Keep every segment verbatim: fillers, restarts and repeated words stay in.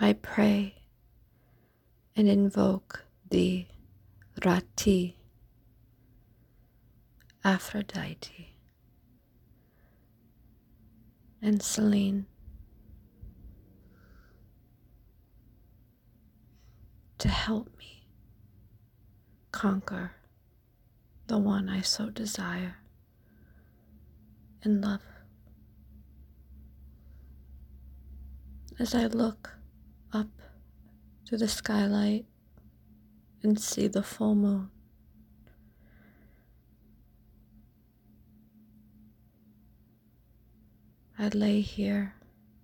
I pray and invoke the Rati, Aphrodite, and Selene to help me conquer the one I so desire and love. As I look up to the skylight and see the full moon, I lay here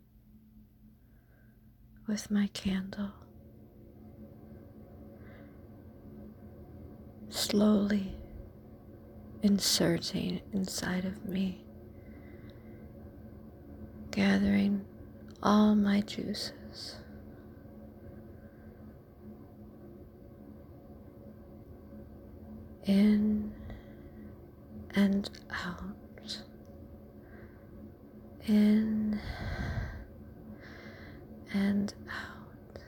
with my candle, slowly inserting inside of me, gathering all my juices, in and out, in and out,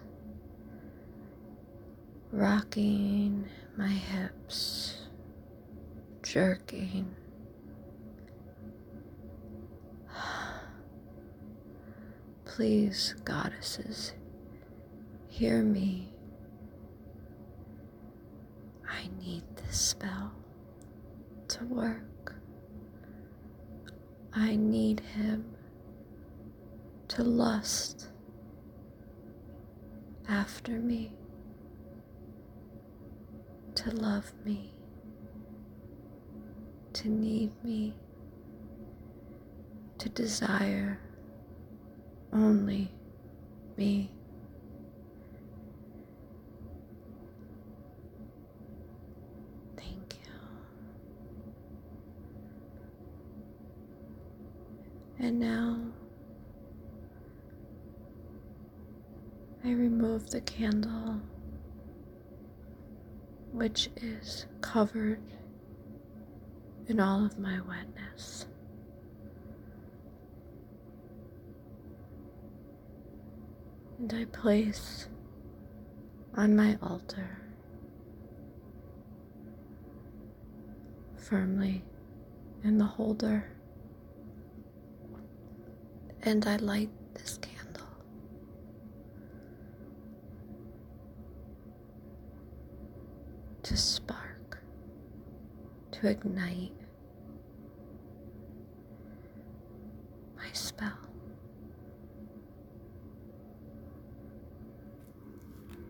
rocking my hips, jerking. Please, goddesses, hear me. I need this spell to work. I need him to lust after me, to love me, to need me, to desire only me. Thank you. And now I remove the candle, which is covered in all of my wetness. And I place on my altar, firmly in the holder, and I light this candle. To spark, to ignite